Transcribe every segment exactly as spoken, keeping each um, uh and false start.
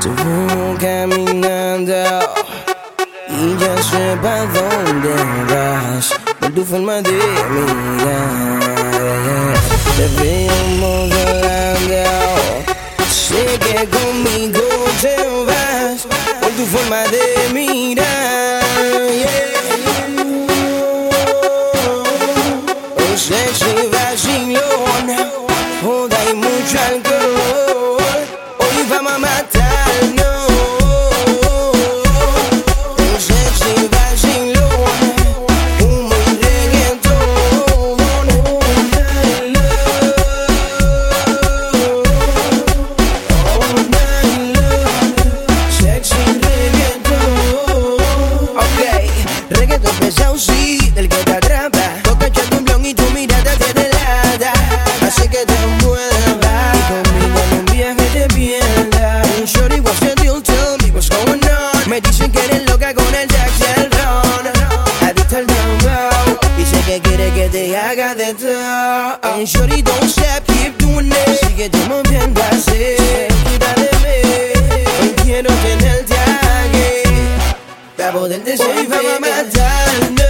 Te veo caminando y ya sé pa' dónde vas, por tu forma de mirar. Te veo modelando, sé que conmigo te vas, por tu forma de mirar. Un sexy vacilón, joda y mucho alcohol, hoy vamos a matarnos. Un sexy vacilón, humo y reggaetón, all night love, all night love, sexy reggaetón. Ok, reggaetón pesado sí, del que te atrapa. Toca echarte un blon y tu mirada te delata, así que te muevas y conmigo en un viaje te pierdas. Shorty, what's the deal? Tell me what's going on. Me dicen que eres loca con el Jack y el ron, adicta al dembow, dice que quiere que te haga de todo. And shorty, don't stop, keep doing it. Síguete moviendo así, quita de mí. Hoy quiero tenerte aquí, para poderte sentir. Hoy vamos a matarnos.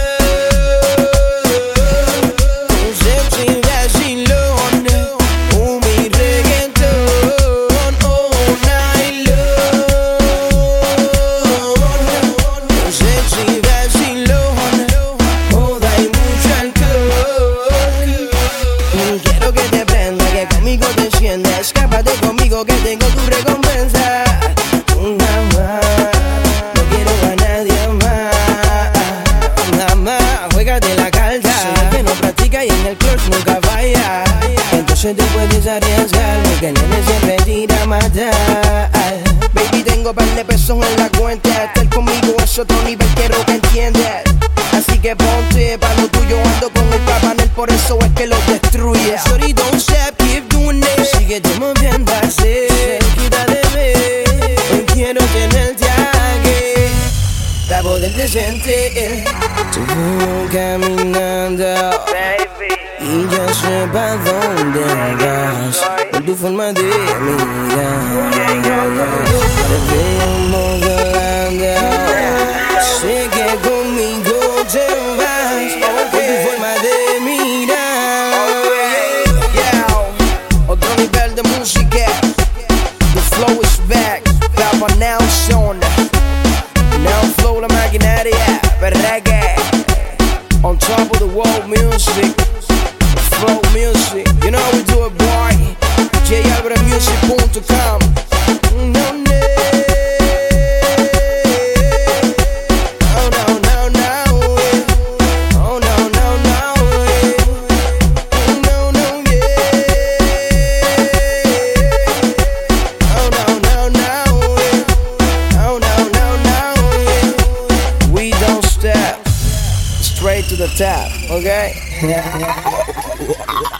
Escápate conmigo que tengo tu recompensa. Nada más, no quiero a nadie más. Nada más, juégate la carta. Sé que no practica y en el clutch nunca falla. Entonces te puedes arriesgar, porque el nene siempre tira a matar. Baby, tengo par de pesos en la cuenta. Estar conmigo es otro nivel, quiero que entiendas. Así que ponte pa' lo tuyo, ando con el papanel, por eso es que lo destruye. Sorry, don't stop, keep doing it. Síguete moviendo así, quita de mí. Hoy quiero tenerte aquí, para poderte sentir. Te veo caminando, baby, y ya sé pa' dónde vas, por tu forma de mirar. Te veo modelando, sé que conmigo te vas, por tu forma de mirar. Yeah, otro nivel de música, the flow is back, Papa now son, now flow la maquinaria, reggae, on top of the world music, flow music, you know how we do it, boy. J Alvarez Music punto com. No, no. Straight to the top, okay?